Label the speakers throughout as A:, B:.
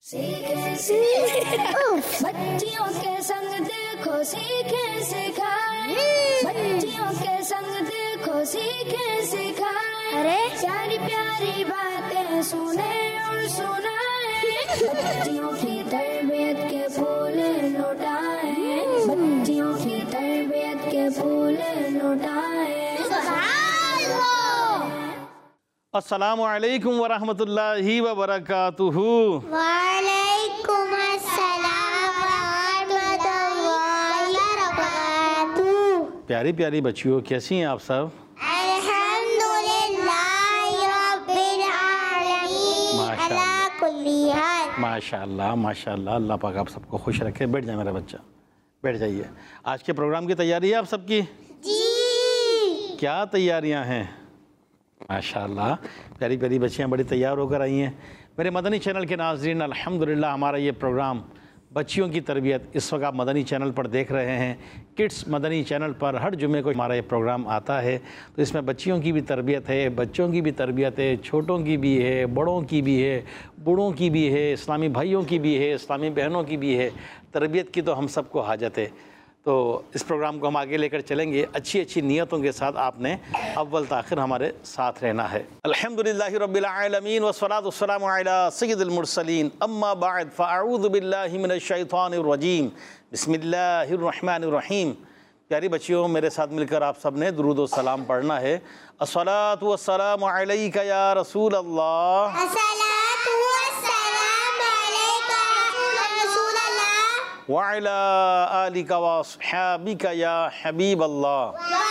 A: बच्चियों के संग देखो सीखे सिखाए, बच्चियों के संग देखो सीखे सिखाए, अरे प्यारी प्यारी बातें सुने और सुनाए, बच्चियों की तरबियत के फूल लुटाए, बच्चियों की तरबियत के फूल लुटाए।
B: अस्सलामु अलैकुम वरहमतुल्लाहि वबरकातुहू।
C: वालेकुम अस्सलाम वरहमतुल्लाहि वबरकातुहू।
B: प्यारी प्यारी बच्चियों, कैसी हैं आप सब?
C: अल्हम्दुलिल्लाहि रब्बिल आलमीन अला कुल्ली हाल।
B: माशाअल्लाह माशाअल्लाह, अल्लाह पाक आप सबको खुश रखे। बैठ जाए मेरा बच्चा, बैठ जाइए। आज के प्रोग्राम की तैयारी है आप सबकी?
C: जी।
B: क्या तैयारियां हैं? माशाअल्लाह, प्यारी प्यारी बच्चियाँ बड़ी तैयार होकर आई हैं। मेरे मदनी चैनल के नाज़रीन, अल्हम्दुलिल्लाह हमारा ये प्रोग्राम बच्चियों की तरबियत इस वक्त आप मदनी चैनल पर देख रहे हैं। किड्स मदनी चैनल पर हर जुमे को हमारा ये प्रोग्राम आता है। तो इसमें बच्चियों की भी तरबियत है, बच्चों की भी तरबियत है, छोटों की भी है, बड़ों की भी है, बूढ़ों की भी है, इस्लामी भाइयों की भी है, इस्लामी बहनों की भी है। तरबियत की तो हम सबको हाजत है। तो इस प्रोग्राम को हम आगे लेकर चलेंगे अच्छी अच्छी नियतों के साथ। आपने अव्वल ताखिर हमारे साथ रहना है। अल्हम्दुलिल्लाहि रब्बिल आलमीन वस्सलातु वस्सलामु अला सय्यिदिल मुरसलीन अम्मा बाद फ़अऊज़ु बिल्लाहि मिनश शैतानिर रजीम बिस्मिल्लाहिर रहमानिर रहीम। प्यारी बच्चियों, मेरे साथ मिलकर आप सब ने दुरूद व सलाम पढ़ना है। अस्सलातु वस्सलामु अलैका या रसूल अल्लाह, व अला आलिका व अस्हाबिका या हबीब अल्लाह।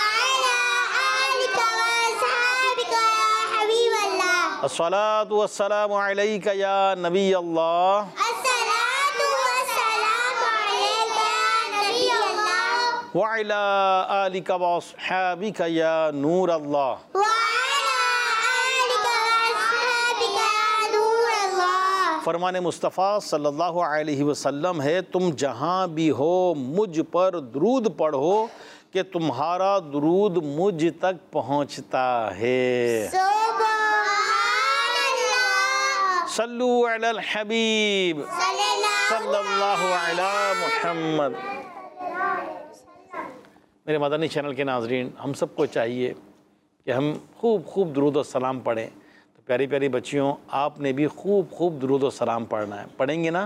B: अस्सलातु वस्सलामु अलैका या नबी अल्लाह, व अला आलिका व अस्हाबिका या नूर अल्लाह। फरमान मुस्तफ़ा सल्लल्लाहु अलैहि वसल्लम है, तुम जहाँ भी हो मुझ पर दुरूद पढ़ो कि तुम्हारा दुरूद मुझ तक पहुँचता है। सल्लु अलल हबीब सल्लल्लाहु अला मुहम्मद। मेरे मदनी चैनल के नाज़रीन, हम सबको चाहिए कि हम खूब खूब दुरूद और सलाम पढ़ें। तो प्यारी प्यारी बच्चियों, आपने भी खूब खूब दुरूद और सलाम पढ़ना है। पढ़ेंगे ना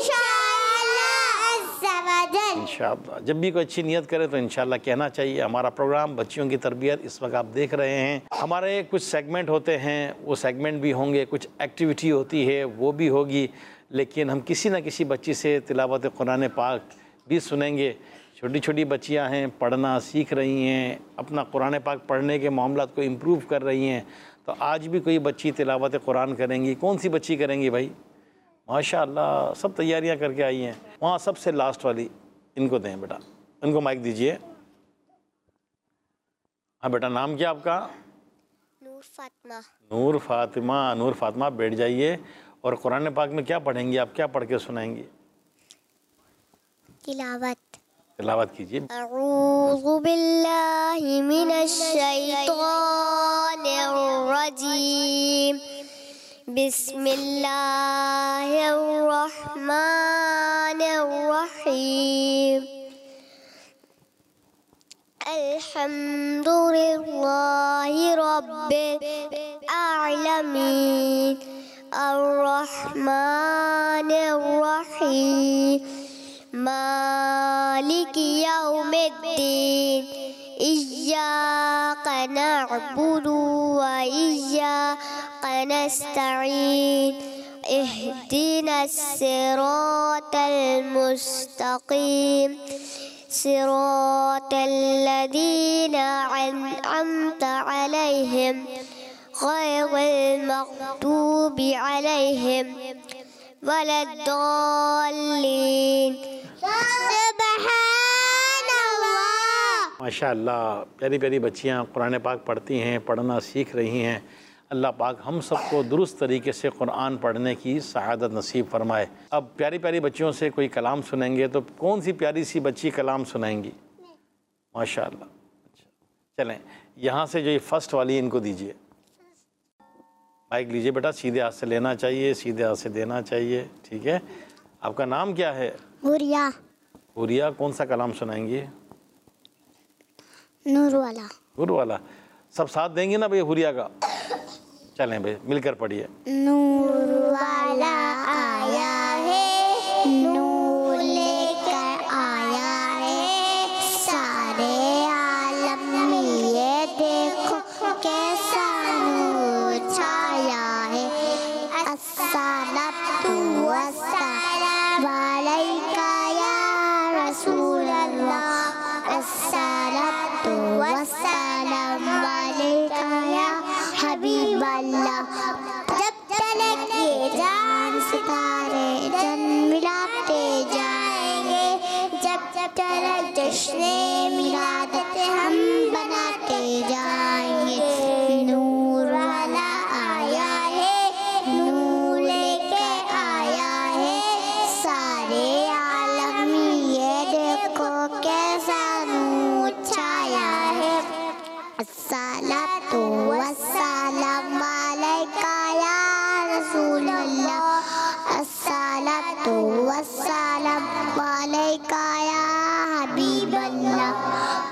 B: इंशाअल्लाह। जब भी कोई अच्छी नियत करे तो इंशाअल्लाह कहना चाहिए। हमारा प्रोग्राम बच्चियों की तरबियत इस वक्त आप देख रहे हैं। हमारे कुछ सेगमेंट होते हैं, वो सेगमेंट भी होंगे, कुछ एक्टिविटी होती है वो भी होगी, लेकिन हम किसी न किसी बच्ची से तिलावत कुरान पाक भी सुनेंगे। छोटी छोटी बच्चियां हैं, पढ़ना सीख रही हैं, अपना कुरान पाक पढ़ने के मामलात को इम्प्रूव कर रही हैं। तो आज भी कोई बच्ची तिलावत कुरान करेंगी। कौन सी बच्ची करेंगी भाई? माशाअल्लाह, सब तैयारियां करके आई हैं। वहाँ सबसे लास्ट वाली इनको दें बेटा, इनको माइक दीजिए। हाँ बेटा, नाम क्या आपका?
C: नूर फातिमा।
B: नूर फातिमा। नूर फातिमा, बैठ जाइए। और कुरान पाक में क्या पढ़ेंगी आप? क्या पढ़ के सुनाएंगी? तिलावत कीजिए।
C: अऊज़ु बिल्लाहि मिनश शैतानिर रजीम बिस्मिल्लाहिर रहमानिर रहीम अल्हम्दुलिल्लाहि रब्बिल आलमीन अर्रहमानिर रहीम मालिकी यौमिद्दीन इय्याका नअबुदु व इय्याका नस्तईन इहदिनस सिरातल मुस्तकीम सिरातल लज़ीना अनअमता अलैहिम गैरिल मग़दूबि अलैहिम वलद्दाल्लीन।
B: माशाअल्लाह, प्यारी प्यारी बच्चियाँ कुरान पाक पढ़ती हैं, पढ़ना सीख रही हैं। अल्लाह पाक हम सबको दुरुस्त तरीके से कुरान पढ़ने की सआदत नसीब फरमाए। अब प्यारी प्यारी बच्चियों से कोई कलाम सुनेंगे, तो कौन सी प्यारी सी बच्ची कलाम सुनाएंगी? माशाअल्लाह। अच्छा, चलें यहाँ से जो ये फर्स्ट वाली इनको दीजिए। माइक लीजिए बेटा, सीधे हाथ से लेना चाहिए, सीधे हाथ से देना चाहिए, ठीक है। आपका नाम क्या है?
C: हुरिया।
B: हुरिया, कौन सा कलाम सुनाएंगे?
C: नूर वाला।
B: नूर वाला। सब साथ देंगे ना भैया हुरिया का? चलें भाई, मिलकर पढ़िए।
C: नूर वाला आया है, नूर लेकर आया है, सारे आलम में ये देखो कैसा नूर छाया है। अस्सलातु वस्सलाम अलैका या रसूल अल्लाह, अस्सलातु वस्सलाम अलैका या हबीब अल्लाह। जब तलक ये जान सितारे जन्मिलाते जाएंगे, जब तलक जश्ने मिलादत हम बनाते जाएंगे। नूर वाला आया है, नूर लेके आया है, सारे आलम में ये देखो कैसा नूर छाया है। अस्सलातु वस्सलाम अलैका या रसूल अल्लाह, अस्सलातु वस्सलाम अलैका या हबीब अल्लाह।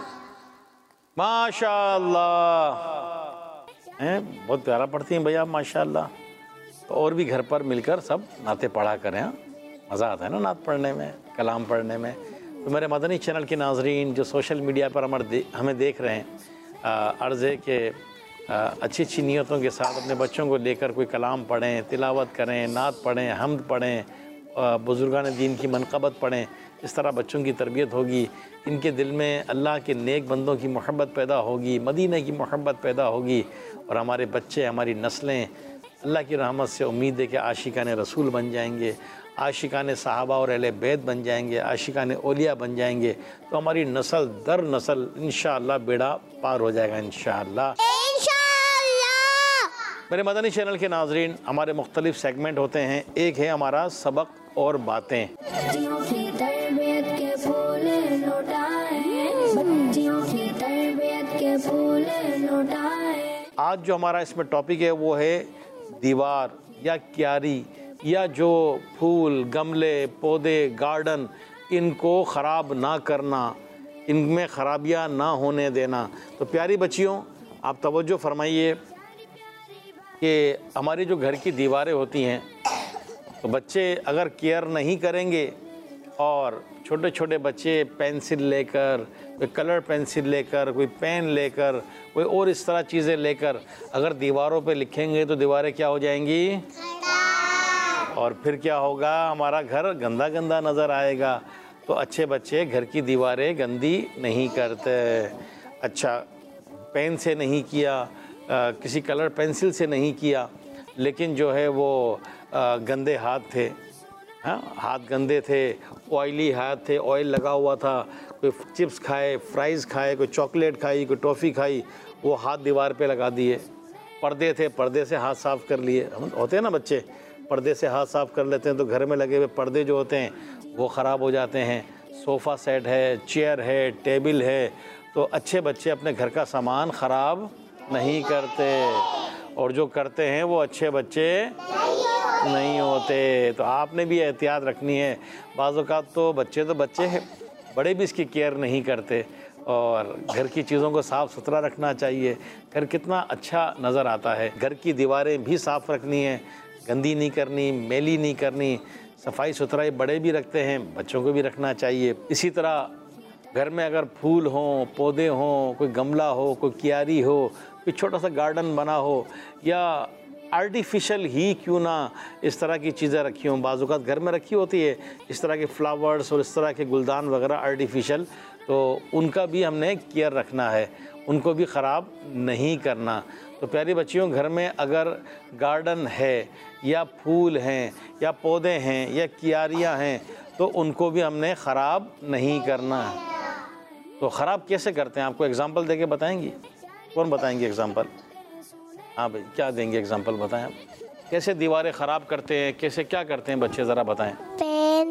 B: माशाअल्लाह, हैं बहुत प्यारा पढ़ती हैं भैया, माशाअल्लाह। तो और भी घर पर मिलकर सब नाते पढ़ा करें, हाँ? मज़ा आता है ना नात पढ़ने में, कलाम पढ़ने में। तो मेरे मदनी चैनल के नाजरीन जो सोशल मीडिया पर हमें देख रहे हैं, अर्ज़ है कि अच्छी अच्छी नीयतों के साथ अपने बच्चों को लेकर कोई कलाम पढ़ें, तिलावत करें, नात पढ़ें, हम्द पढ़ें, बुज़ुर्गान दीन की मनक़बत पढ़ें। इस तरह बच्चों की तरबियत होगी, इनके दिल में अल्लाह के नेक बंदों की मोहब्बत पैदा होगी, मदीने की मोहब्बत पैदा होगी, और हमारे बच्चे, हमारी नस्लें अल्लाह की रहमत से उम्मीद है कि आशिकान रसूल बन जाएंगे, आशिकान सहाबा और अहले बैत बन जाएंगे, आशिकान औलिया बन जाएंगे। तो हमारी नस्ल दर नस्ल इंशाअल्लाह बेड़ा पार हो जाएगा इंशाअल्लाह। मेरे मदनी चैनल के नाजरीन, हमारे मुख्तलिफ सेगमेंट होते हैं। एक है हमारा सबक और बातें।
A: बच्चियों की तरबियत के फूल लौटाए, बच्चियों की तरबियत के फूल लौटाए।
B: आज जो हमारा इसमें टॉपिक है वो है दीवार या क्यारी, या जो फूल, गमले, पौधे, गार्डन, इनको ख़राब ना करना, इनमें ख़राबियाँ ना होने देना। तो प्यारी बच्चियों, आप तवज्जो फरमाइए कि हमारी जो घर की दीवारें होती हैं, तो बच्चे अगर केयर नहीं करेंगे, और छोटे छोटे बच्चे पेंसिल लेकर, कोई कलर पेंसिल लेकर, कोई पेन लेकर, कोई और इस तरह चीज़ें लेकर अगर दीवारों पे लिखेंगे तो दीवारें क्या हो जाएंगी, और फिर क्या होगा, हमारा घर गंदा गंदा नज़र आएगा। तो अच्छे बच्चे घर की दीवारें गंदी नहीं करते। अच्छा, पेन से नहीं किया, किसी कलर पेंसिल से नहीं किया, लेकिन जो है वो गंदे हाथ थे, हाँ, हाथ गंदे थे, ऑयली हाथ थे, ऑयल लगा हुआ था, कोई चिप्स खाए, फ्राइज़ खाए, कोई चॉकलेट खाई, कोई टॉफ़ी खाई, वो हाथ दीवार पे लगा दिए। पर्दे थे, पर्दे से हाथ साफ़ कर लिए। हम होते हैं ना बच्चे, पर्दे से हाथ साफ़ कर लेते हैं, तो घर में लगे हुए पर्दे जो होते हैं वो ख़राब हो जाते हैं। सोफ़ा सेट है, चेयर है, टेबल है, तो अच्छे बच्चे अपने घर का सामान ख़राब नहीं करते, और जो करते हैं वो अच्छे बच्चे नहीं होते। तो आपने भी एहतियात रखनी है। बाज़ औक़ात तो बच्चे हैं, बड़े भी इसकी केयर नहीं करते, और घर की चीज़ों को साफ़ सुथरा रखना चाहिए। घर कितना अच्छा नज़र आता है। घर की दीवारें भी साफ़ रखनी है, गंदी नहीं करनी, मैली नहीं करनी। सफाई सुथराई बड़े भी रखते हैं, बच्चों को भी रखना चाहिए। इसी तरह घर में अगर फूल हों, पौधे हों, कोई गमला हो, कोई क्यारी हो, कोई छोटा सा गार्डन बना हो, या आर्टिफिशियल ही क्यों ना इस तरह की चीज़ें रखी हों। बाज़ औक़ात घर में रखी होती है इस तरह के फ्लावर्स और इस तरह के गुलदान वगैरह आर्टिफिशियल, तो उनका भी हमने केयर रखना है, उनको भी ख़राब नहीं करना। तो प्यारी बच्चियों, घर में अगर गार्डन है, या फूल हैं, या पौधे हैं, या क्यारियाँ हैं, तो उनको भी हमने ख़राब नहीं करना। तो ख़राब कैसे करते हैं, आपको एग्ज़ाम्पल देके बताएंगी? कौन बताएंगे एग्ज़ाम्पल? हाँ भाई, क्या देंगे एग्ज़ाम्पल, बताएं आप। कैसे दीवारें ख़राब करते हैं, कैसे क्या करते हैं बच्चे, ज़रा बताएं।
C: पेन,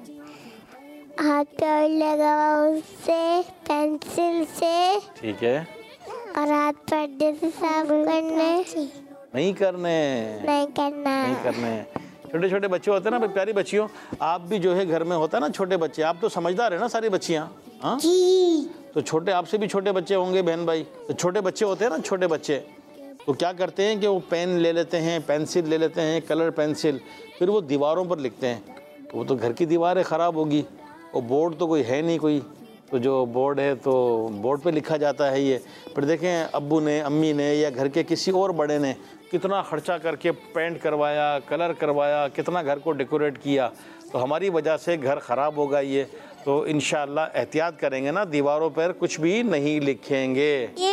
C: हाथ पर लगा उससे, पेंसिल से,
B: ठीक है,
C: और हाथ पर्दे से साफ करने।
B: नहीं करने,
C: नहीं करना।
B: नहीं करने। छोटे छोटे बच्चे होते हैं ना, प्यारी बच्चियों, आप भी जो है घर में होता है ना छोटे बच्चे, आप तो समझदार है ना सारी बच्चियाँ, हाँ
C: जी।
B: तो छोटे आपसे भी छोटे बच्चे होंगे बहन भाई, तो छोटे बच्चे होते हैं ना छोटे बच्चे, तो क्या करते हैं कि वो पेन ले लेते हैं, पेंसिल ले लेते हैं, कलर पेंसिल, फिर वो दीवारों पर लिखते हैं। तो वो तो घर की दीवारें ख़राब होगी, और बोर्ड तो कोई है नहीं कोई, तो जो बोर्ड है तो बोर्ड पे लिखा जाता है ये। पर देखें अब्बू ने, अम्मी ने या घर के किसी और बड़े ने कितना ख़र्चा करके पेंट करवाया, कलर करवाया, कितना घर को डेकोरेट किया, तो हमारी वजह से घर ख़राब होगा ये। तो इंशाअल्लाह एहतियात करेंगे ना, दीवारों पर कुछ भी नहीं लिखेंगे।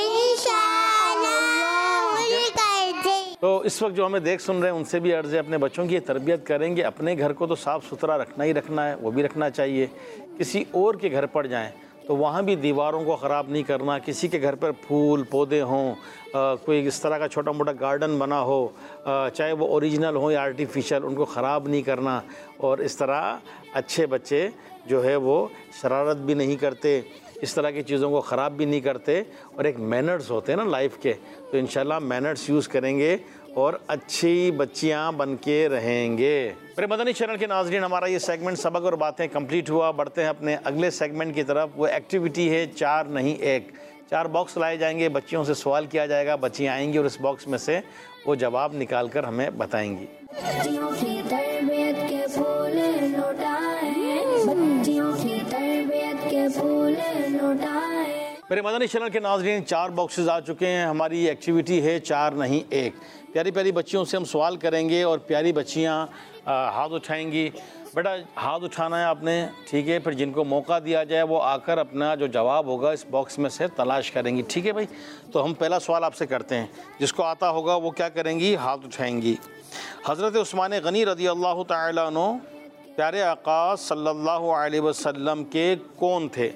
B: तो इस वक्त जो हमें देख सुन रहे हैं उनसे भी अर्ज़ है, अपने बच्चों की तरबियत करेंगे, अपने घर को तो साफ़ सुथरा रखना ही रखना है, वो भी रखना चाहिए। किसी और के घर पर जाएं तो वहाँ भी दीवारों को ख़राब नहीं करना, किसी के घर पर फूल पौधे हों, कोई इस तरह का छोटा मोटा गार्डन बना हो, चाहे वो ओरिजिनल हो या आर्टिफिशियल, उनको ख़राब नहीं करना। और इस तरह अच्छे बच्चे जो है वो शरारत भी नहीं करते, इस तरह की चीज़ों को ख़राब भी नहीं करते, और एक मैनर्स होते हैं ना लाइफ के, तो इंशाल्लाह मैनर्स यूज़ करेंगे और अच्छी बच्चियां बन के रहेंगे। मेरे मदनी चैनल के नाज़रीन, हमारा ये सेगमेंट सबक और बातें कंप्लीट हुआ। बढ़ते हैं अपने अगले सेगमेंट की तरफ। वो एक्टिविटी है 4 नहीं 1। 4 बॉक्स लाए जाएंगे, बच्चियों से सवाल किया जाएगा, बच्चियाँ आएंगी और इस बॉक्स में से वो जवाब निकाल कर हमें बताएंगी।
A: बच्चियों की तरबियत के फूल लौटाए, बच्चियों की तरबियत के फूल लौटाए।
B: मेरे मदनी चैनल के नाज़रीन, 4 बॉक्सेस आ चुके हैं। हमारी एक्टिविटी है 4 नहीं 1। प्यारी प्यारी बच्चियों से हम सवाल करेंगे और प्यारी बच्चियाँ हाथ उठाएंगी। बेटा हाथ उठाना है आपने, ठीक है। फिर जिनको मौका दिया जाए वो आकर अपना जो जवाब होगा इस बॉक्स में से तलाश करेंगी, ठीक है भाई। तो हम पहला सवाल आपसे करते हैं, जिसको आता होगा वो क्या करेंगी, हाथ उठाएंगी। हज़रत उस्मान गनी रज़ी अल्लाह तआला अन्हु प्यारे आका सल्लल्लाहु अलैहि वसल्लम के कौन थे?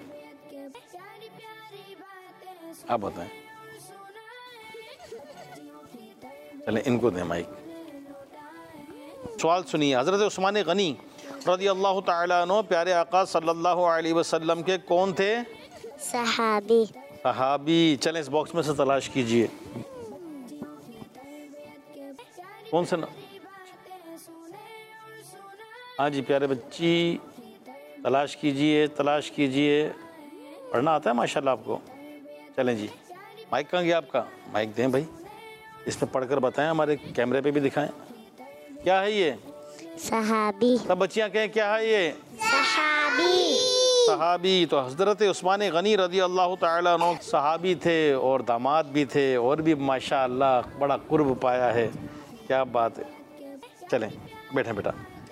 B: आप बताएं। चलें इनको दें माइक। सवाल सुनिए। हज़रत उस्मान गनी रज़ी अल्लाह तआला अन्हु प्यारे आका सल्लल्लाहु अलैहि वसल्लम के कौन थे?
C: सहाबी।
B: सहाबी। चलें इस बॉक्स में से तलाश कीजिए कौन से ना। हाँ जी प्यारे बच्ची, तलाश कीजिए, तलाश कीजिए। पढ़ना आता है माशाल्लाह आपको। चलें जी, माइक कहाँ गया आपका? माइक दें भाई, इसमें पढ़कर बताएं, हमारे कैमरे पे भी दिखाएं। क्या है ये?
C: सहाबी।
B: सब बच्चियाँ कहें क्या है ये?
C: सहाबी।
B: सहाबी। तो हज़रत उस्मान गनी रज़ी अल्लाह तआला अन्हु सहाबी थे और दामाद भी थे, और भी माशाअल्लाह बड़ा कुर्ब पाया है। क्या बात है। चलें बैठें बेटा।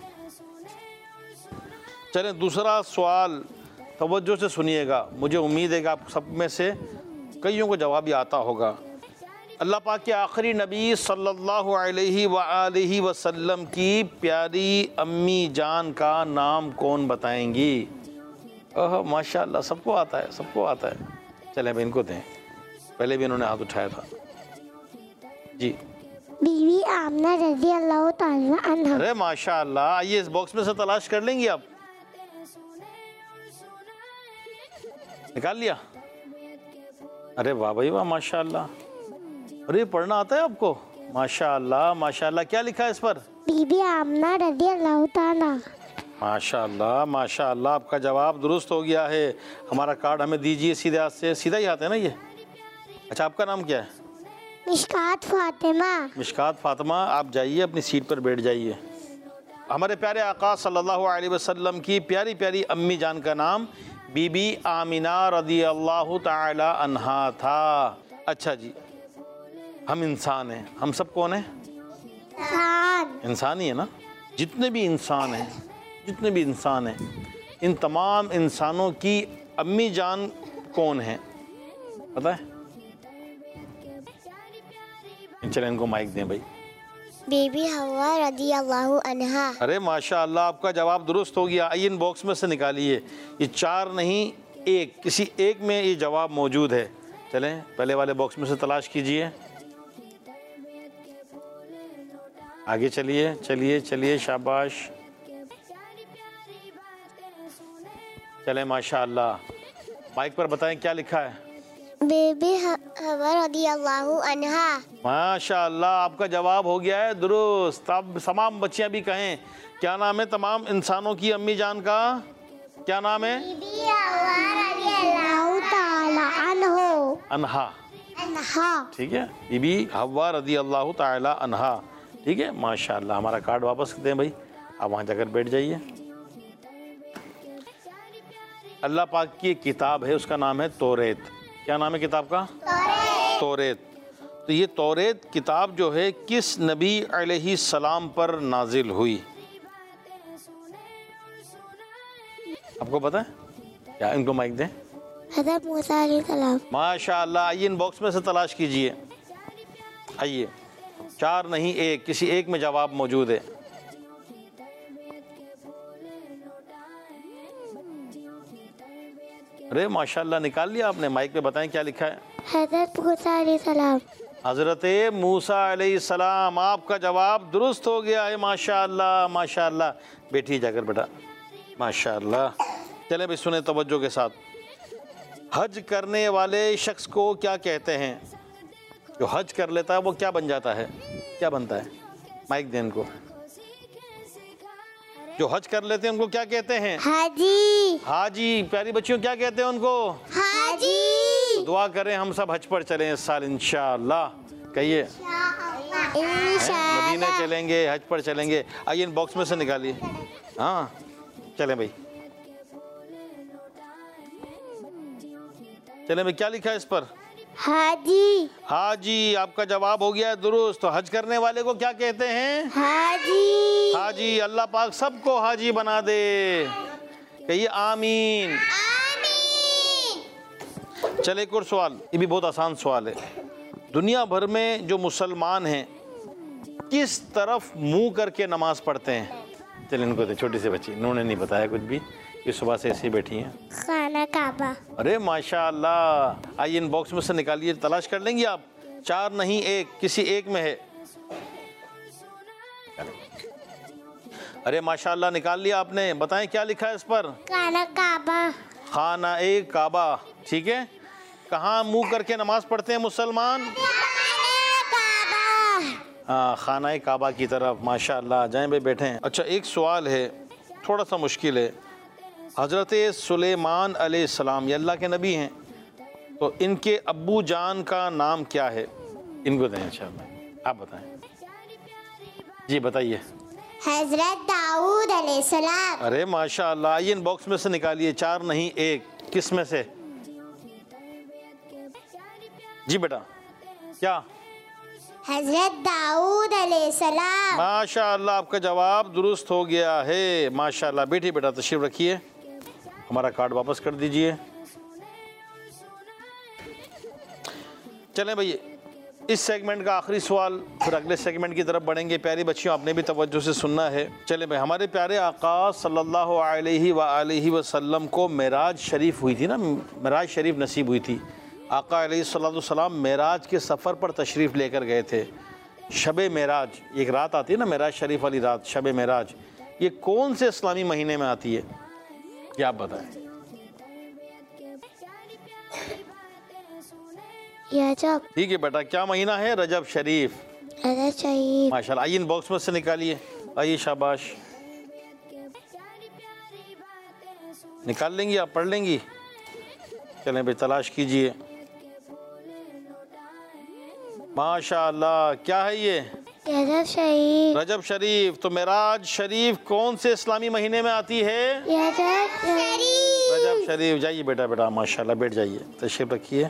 B: चलें दूसरा सवाल तवज्जो से सुनिएगा। मुझे उम्मीद है कि आप सब में से कईयों को जवाब ही आता होगा। अल्लाह पाक के आखिरी नबी सल्लल्लाहु अलैहि वसल्लम की प्यारी अम्मी जान का नाम कौन बताएंगी? ओह माशाअल्लाह, सबको आता है, सबको आता है। चलें अब इनको दें, पहले भी इन्होंने हाथ उठाया था जी।
C: बीवी आमना रज़ी अल्लाह तआला अन्हा।
B: अरे माशाअल्लाह, आइए इस बॉक्स में से तलाश कर लेंगी आप। निकाल लिया? अरे वाह भाई वाह, माशाअल्लाह। अरे पढ़ना आता है आपको? माशाअल्लाह माशाअल्लाह। क्या लिखा है इस पर?
C: बीबी आमना रज़ी अल्लाह तआला।
B: माशाअल्लाह माशाअल्लाह, आपका जवाब दुरुस्त हो गया है। हमारा कार्ड हमें दीजिए सीधे हाथ से। सीधा ही आता है ना ये? अच्छा आपका नाम क्या है?
C: मिशकात फातिमा।
B: मिशकात फातिमा, आप जाइए अपनी सीट पर बैठ जाइए। हमारे प्यारे आका सल्लल्लाहु अलैहि वसल्लम की प्यारी प्यारी अम्मी जान का नाम बीबी आमिना रज़ी अल्लाह तआला अन्हा था। अच्छा जी, हम इंसान हैं, हम सब कौन हैं? इंसान ही है ना। जितने भी इंसान हैं, जितने भी इंसान हैं, इन तमाम इंसानों की अम्मी जान कौन है पता है? चलें इनको माइक दें भाई।
C: बीबी हवा रज़ी अल्लाह अन्हा।
B: अरे माशाअल्लाह, आपका जवाब दुरुस्त हो गया। आइए इन बॉक्स में से निकालिए। ये 4 नहीं 1, किसी एक में ये जवाब मौजूद है। चलें पहले वाले बॉक्स में से तलाश कीजिए। आगे चलिए चलिए चलिए, शाबाश। चलें माशाअल्लाह, माइक पर बताएं क्या लिखा है।
C: बेबी हवा रज़ियल्लाहु अन्हा।
B: माशाअल्लाह, आपका जवाब हो गया है दुरुस्त। अब तमाम बच्चियां भी कहें, क्या नाम है तमाम इंसानों की अम्मी जान का? क्या नाम है?
C: बीबी हवा रज़ियल्लाहु ताला
B: अन्हा।
C: अन्हा।
B: ठीक है, बीबी हवा रज़ियल्लाहु ताला अन्हा। ठीक है, माशाअल्लाह। हमारा कार्ड वापस दें भाई, आप वहाँ जाकर बैठ जाइए। अल्लाह पाक की एक किताब है, उसका नाम है तौरेत। क्या नाम है किताब का? तौरेत। तो ये तौरेत किताब जो है किस नबी अलैहि सलाम पर नाजिल हुई? आपको पता है क्या? इनको माइक दें।
C: हज़रत मूसा अलैहिस्सलाम।
B: माशाअल्लाह, आइए इन बॉक्स में से तलाश कीजिए। आइए, 4 नहीं 1, किसी एक में जवाब मौजूद है। अरे माशाअल्लाह, निकाल लिया आपने। माइक पे बताएं क्या लिखा है।
C: हज़रत मूसा अलैहिस्सलाम।
B: हज़रत मूसा अलैहिस्सलाम, आपका जवाब दुरुस्त हो गया है। माशाअल्लाह माशाअल्लाह। बैठिए जाकर बेटा, माशाअल्लाह। चले भाई, सुने तवज्जो के साथ। हज करने वाले शख्स को क्या कहते हैं? जो हज कर लेता है वो क्या बन जाता है? क्या बनता है? माइक दें इनको। जो हज कर लेते हैं उनको क्या कहते हैं?
C: हाजी।
B: हाजी। प्यारी बच्चियों, क्या कहते हैं उनको?
C: हाजी।
B: दुआ करें हम सब हज पर चलें इस साल इंशाअल्लाह। कहिए मदीने चलेंगे, हज पर चलेंगे। आइए इन बॉक्स में से निकालिए। हाँ चलें भाई, चलें भाई। क्या लिखा है इस पर?
C: हाजी।
B: हाजी। आपका जवाब हो गया है दुरुस्त। तो हज करने वाले को क्या कहते हैं?
C: हाजी।
B: हाजी। अल्लाह पाक सबको हाजी बना दे। कहिए आमीन।
C: आमीन।
B: चले एक और सवाल, ये भी बहुत आसान सवाल है। दुनिया भर में जो मुसलमान हैं किस तरफ मुंह करके नमाज पढ़ते हैं? चलिए इनको दे, छोटी सी बच्ची, इन्होंने नहीं बताया कुछ भी, ये सुबह से ऐसी बैठी हैं।
C: खाना काबा। अरे
B: माशाअल्लाह। आइए इन बॉक्स में से निकालिए, तलाश कर लेंगे आप। 4 नहीं 1, किसी एक में है। अरे माशाअल्लाह, निकाल लिया आपने। बताएं क्या लिखा है इस पर?
C: खाना काबा।
B: खाना ए काबा। ठीक है, कहाँ मुंह करके नमाज पढ़ते हैं मुसलमान? हाँ, खाना ए काबा की तरफ। माशाअल्लाह, जाएं भाई बैठे हैं। अच्छा, एक सवाल है, थोड़ा सा मुश्किल है। हज़रत सुलेमान अलैहिस्सलाम, ये अल्लाह के नबी हैं, तो इनके अब्बू जान का नाम क्या है? इनको दें इंशाअल्लाह। आप बताएं जी, बताइए।
C: हज़रत दाऊद अलैहिस्सलाम।
B: अरे माशाअल्लाह। आइए इन बॉक्स में से निकालिए। 4 नहीं 1, किस में से? जी बेटा, क्या?
C: हज़रत दाऊद अलैहिस्सलाम।
B: माशाअल्लाह, आपका जवाब दुरुस्त हो गया है। माशाअल्लाह। बेटी बेटा तशरीफ रखिए, हमारा कार्ड वापस कर दीजिए। चलें भैया, इस सेगमेंट का आखिरी सवाल, फिर अगले सेगमेंट की तरफ बढ़ेंगे। प्यारी बच्चियों, आपने भी तवज्जो से सुनना है। चले भाई, हमारे प्यारे आका सल्लल्लाहु अलैहि वसल्लम को मेराज शरीफ हुई थी ना, मेराज शरीफ नसीब हुई थी। आका अलैहिस्सलाम मेराज के सफ़र पर तशरीफ़ लेकर गए थे। शब मेराज, एक रात आती है ना मेराज शरीफ वाली रात, शब मेराज, ये कौन से इस्लामी महीने में आती है? क्या आप बताएं?
C: रजब।
B: ठीक है बेटा, क्या महीना है? रजब शरीफ।
C: रजब शरीफ।
B: माशाल्लाह। आइए इन बॉक्स में से निकालिए। आइए, शाबाश। निकाल लेंगी आप? पढ़ लेंगी? चलें भाई, तलाश कीजिए। माशाअल्लाह, क्या है ये?
C: रजब शरीफ।
B: रजब शरीफ। तो मेराज शरीफ कौन से इस्लामी महीने में आती है?
C: रजब शरीफ।
B: रजब शरीफ। जाइए बेटा बेटा, माशाल्लाह, बैठ जाइए, तशरीफ रखिए।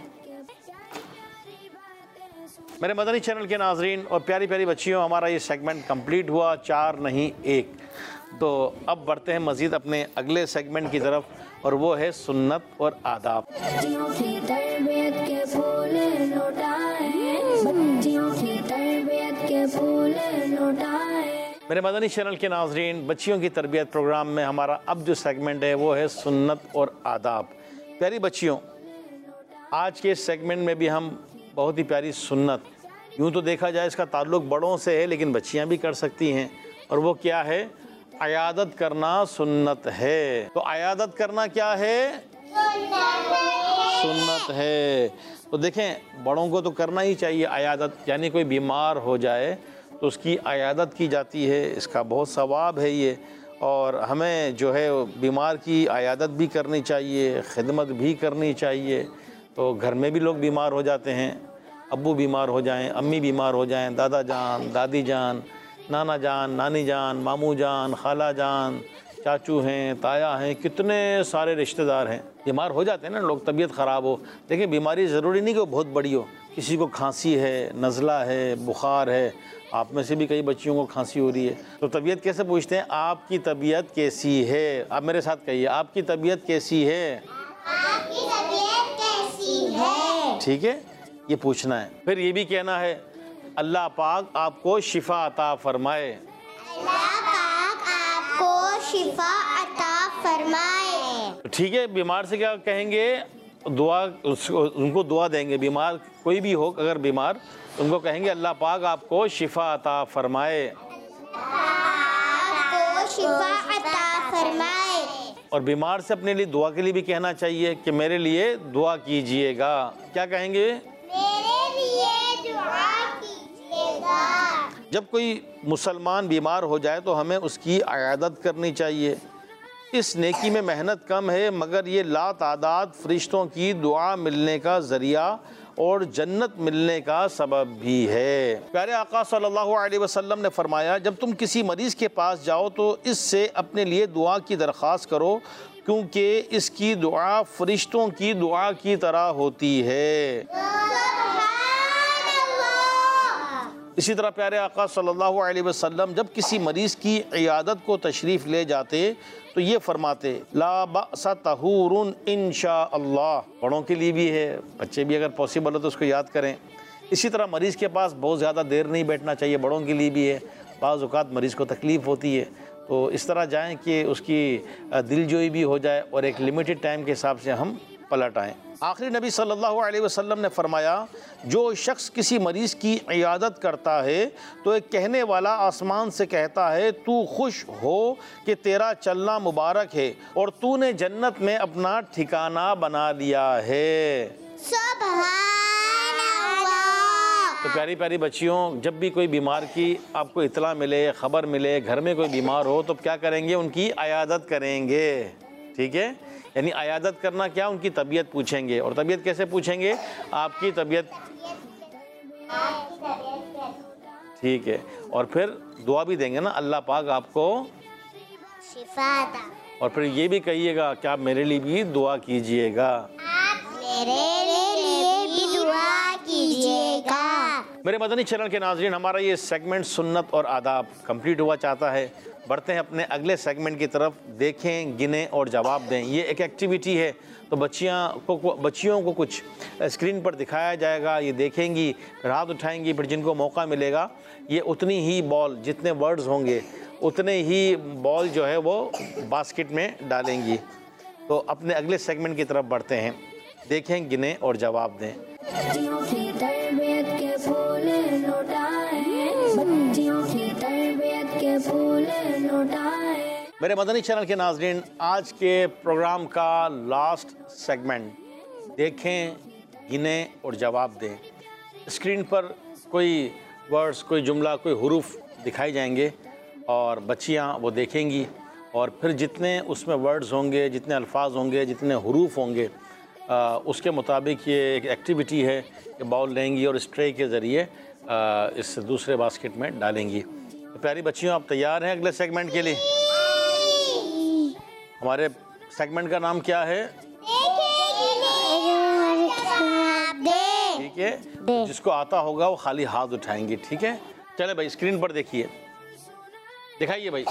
B: मेरे मदनी चैनल के नाजरीन और प्यारी प्यारी बच्चियों, हमारा ये सेगमेंट कंप्लीट हुआ, 4 नहीं 1। तो अब बढ़ते हैं मज़ीद अपने अगले सेगमेंट की तरफ, और वो है सुन्नत और आदाब।
A: बच्चियों की तरबियत के फूल लौटाए, बच्चियों की तरबियत के फूल लौटाए।
B: मेरे मदनी चैनल के नाजरीन, बच्चियों की तरबियत प्रोग्राम में हमारा अब जो सेगमेंट है वो है सुन्नत और आदाब। प्यारी बच्चियों, आज के इस सेगमेंट में भी हम बहुत ही प्यारी सुन्नत, यूँ तो देखा जाए इसका ताल्लुक़ बड़ों से है, लेकिन बच्चियाँ भी कर सकती हैं, और वो क्या है? अयादत करना सुन्नत है। तो अयादत करना क्या है? सुन्नत है। तो देखें बड़ों को तो करना ही चाहिए अयादत, यानी कोई बीमार हो जाए तो उसकी अयादत की जाती है, इसका बहुत सवाब है ये। और हमें जो है बीमार की अयादत भी करनी चाहिए, खिदमत भी करनी चाहिए। तो घर में भी लोग बीमार हो जाते हैं, अब्बू बीमार हो जाएं, अम्मी बीमार हो जाएं, दादा जान, दादी जान, नाना जान, नानी जान, मामू जान, खाला जान, चाचू हैं, ताया हैं, कितने सारे रिश्तेदार हैं, बीमार हो जाते हैं ना लोग, तबीयत ख़राब हो। देखिए बीमारी ज़रूरी नहीं कि वो बहुत बड़ी हो, किसी को खांसी है, नज़ला है, बुखार है, आप में से भी कई बच्चियों को खांसी हो रही है। तो तबीयत कैसे पूछते हैं? आपकी तबीयत कैसी है? आप मेरे साथ कहिए, आपकी तबीयत कैसी है?
C: आपकी तबीयत कैसी है?
B: ठीक है, ये पूछना है। फिर ये भी कहना है अल्लाह पाक आपको शिफा अता फरमाए।
C: अल्लाह पाक आपको शिफा अता फरमाए।
B: ठीक है, बीमार से क्या कहेंगे? दुआ, उनको दुआ देंगे। बीमार कोई भी हो अगर बीमार, उनको कहेंगे अल्लाह पाक आपको शिफा अता फरमाए,
C: आपको शिफा अता फरमाए।
B: और बीमार से अपने लिए दुआ के लिए भी कहना चाहिए कि मेरे लिए दुआ कीजिएगा। क्या कहेंगे?
C: मेरे लिए दुआ कीजिएगा।
B: जब कोई मुसलमान बीमार हो जाए तो हमें उसकी अयादत करनी चाहिए। इस नेकी में मेहनत कम है, मगर ये लातादाद फरिश्तों की दुआ मिलने का ज़रिया और जन्नत मिलने का सबब भी है। प्यारे आका सल्लल्लाहु अलैहि वसल्लम ने फरमाया, जब तुम किसी मरीज़ के पास जाओ तो इससे अपने लिए दुआ की दरख्वास्त करो, क्योंकि इसकी दुआ फरिश्तों की दुआ की तरह होती है। इसी तरह प्यारे आका सल्लल्लाहु अलैहि वसल्लम जब किसी मरीज़ की इयादत को तशरीफ़ ले जाते तो ये फरमाते, ला बअसा तहूरुन इंशाअल्लाह। बड़ों के लिए भी है, बच्चे भी अगर पॉसिबल हो तो उसको याद करें। इसी तरह मरीज़ के पास बहुत ज़्यादा देर नहीं बैठना चाहिए, बड़ों के लिए भी है। बाज़ औक़ात मरीज़ को तकलीफ़ होती है, तो इस तरह जाएँ कि उसकी दिलजोई भी हो जाए और एक लिमिटेड टाइम के हिसाब से हम पलट आएँ। आखिरी नबी सल्लल्लाहु अलैहि वसल्लम ने फरमाया, जो शख्स किसी मरीज़ की इयादत करता है तो एक कहने वाला आसमान से कहता है, तू खुश हो कि तेरा चलना मुबारक है और तूने जन्नत में अपना ठिकाना बना लिया है।
C: सुभान अल्लाह।
B: तो प्यारी प्यारी बच्चियों, जब भी कोई बीमार की आपको इतला मिले, ख़बर मिले, घर में कोई बीमार हो, तो क्या करेंगे? उनकी इयादत करेंगे। ठीक है, यानी अयादत करना क्या? उनकी तबीयत पूछेंगे। और तबीयत कैसे पूछेंगे? आपकी तबीयत ठीक है, और फिर दुआ भी देंगे ना, अल्लाह पाक आपको
C: शिफा अता।
B: और फिर ये भी कहिएगा कि आप मेरे लिए भी दुआ कीजिएगा।
C: आप मेरे लिए भी दुआ कीजिएगा।
B: मेरे मदनी चैनल के नाज़रीन, हमारा ये सेगमेंट सुन्नत और आदाब कंप्लीट हुआ चाहता है। बढ़ते हैं अपने अगले सेगमेंट की तरफ। देखें, गिनें और जवाब दें। ये एक एक्टिविटी है, तो बच्चियों को कुछ स्क्रीन पर दिखाया जाएगा, ये देखेंगी, फिर हाथ उठाएंगी, फिर जिनको मौका मिलेगा ये उतनी ही बॉल, जितने वर्ड्स होंगे उतने ही बॉल जो है वो बास्केट में डालेंगी। तो अपने अगले सेगमेंट की तरफ बढ़ते हैं। देखें, गिनें और जवाब दें।
A: बच्चियों की तरबियत के फूल लौटाए, बच्चियों की तरबियत के फूल लौटाए।
B: मेरे मदनी चैनल के नाज़रीन, आज के प्रोग्राम का लास्ट सेगमेंट, देखें, गिनें और जवाब दें। स्क्रीन पर कोई वर्ड्स, कोई जुमला, कोई हुरूफ दिखाई जाएंगे और बच्चियां वो देखेंगी, और फिर जितने उसमें वर्ड्स होंगे, जितने अल्फाज होंगे, जितने हुरूफ होंगे, उसके मुताबिक ये एक एक्टिविटी है कि बॉल लेंगी और स्ट्रे के ज़रिए इस दूसरे बास्केट में डालेंगी। तो प्यारी बच्चियों, आप तैयार हैं अगले सेगमेंट के लिए? हमारे सेगमेंट का नाम क्या है? ठीक है, जिसको आता होगा वो खाली हाथ उठाएंगे। ठीक है, चले भाई, स्क्रीन पर देखिए, दिखाइए भाई।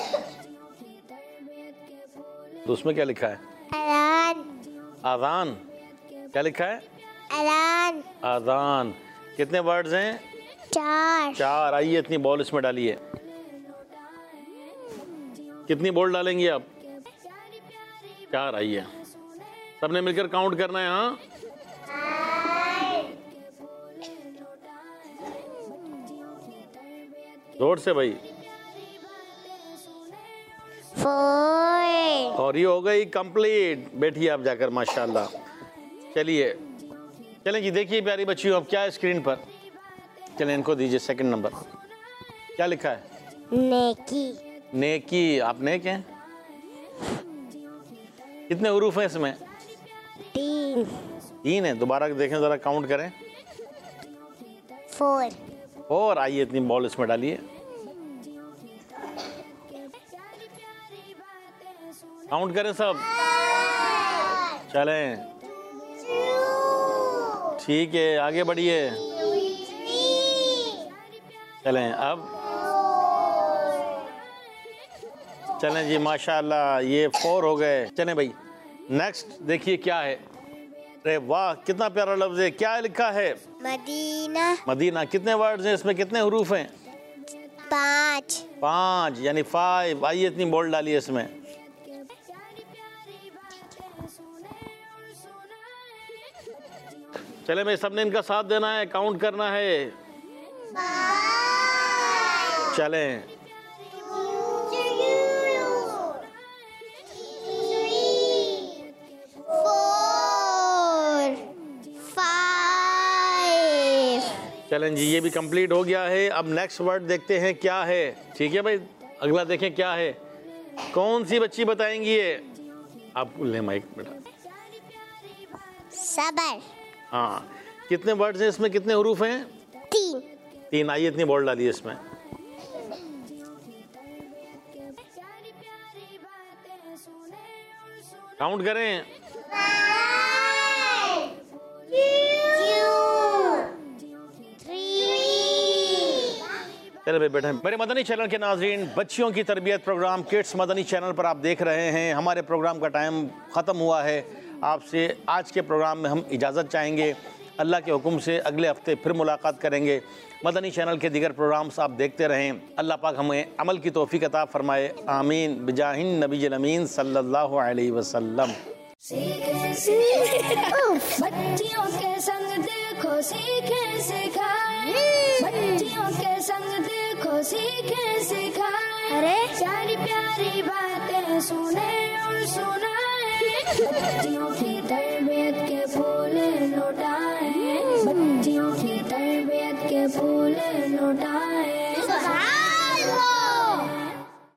B: तो उसमें क्या लिखा है?
C: अज़ान।
B: आज़ान। क्या लिखा है?
C: अज़ान।
B: आज़ान। कितने वर्ड्स हैं? 4। आइए, इतनी बॉल इसमें डालिए। कितनी बॉल डालेंगे आप? 4। आइए, सबने मिलकर काउंट करना है। हाँ, जोर से भाई।
C: 4।
B: और ये हो गई कंप्लीट। बैठिए आप जाकर, माशाल्लाह। चलिए, चलें जी, देखिए प्यारी बच्चियों, अब क्या है स्क्रीन पर? चलें इनको दीजिए सेकंड नंबर। क्या लिखा है?
C: नेकी।
B: नेकी। आप नेक हैं? कितने हुरूफ हैं इसमें?
C: 3
B: 3 है। दोबारा देखें ज़रा, काउंट करें।
C: 4
B: और आइए इतनी बॉल इसमें डालिए, काउंट करें सब। चलें, ठीक है, आगे बढ़िए। चलें अब, चलें जी, माशाल्लाह, ये 4 हो गए। चलें भाई, नेक्स्ट देखिए क्या है। अरे वाह, कितना प्यारा लफ्ज़ है। क्या लिखा है?
C: मदीना।
B: मदीना। कितने वर्ड्स हैं इसमें, कितने हुरूफ हैं?
C: 5
B: 5 यानी 5। आइए इतनी बॉल डालिए इसमें। चले भाई, सबने इनका साथ देना है, काउंट करना है। चलें,
C: 4 5
B: चलें जी, ये भी कंप्लीट हो गया है। अब नेक्स्ट वर्ड देखते हैं क्या है। ठीक है भाई, अगला देखें क्या है। कौन सी बच्ची बताएंगी ये? आप ले माइक बेटा।
C: सबर।
B: हाँ, कितने वर्ड्स हैं इसमें, कितने हुरूफ हैं? 3। आइए इतनी बॉल डालिए इसमें। काउंट करें। चलो भाई बैठे। मेरे मदनी चैनल के नाज़रीन, बच्चियों की तरबियत प्रोग्राम किड्स मदनी चैनल पर आप देख रहे हैं। हमारे प्रोग्राम का टाइम ख़त्म हुआ है। आपसे आज के प्रोग्राम में हम इजाज़त चाहेंगे। अल्लाह के हुक्म से अगले हफ्ते फिर मुलाकात करेंगे। मदनी चैनल के दीगर प्रोग्राम्स आप देखते रहें। अल्लाह पाक हमें अमल की तौफीक अता फरमाए। आमीन बिजाहिन नबी अमीन सल्लल्लाहु अलैहि वसल्लम।
A: बच्चियों के संग देखो सीखे सिखाए, बच्चियों के संग देखो सीखे सिखाए, अरे प्यारी प्यारी बातें सुने और सुनाए, बच्चियों की तरबियत के फूल लौटाए।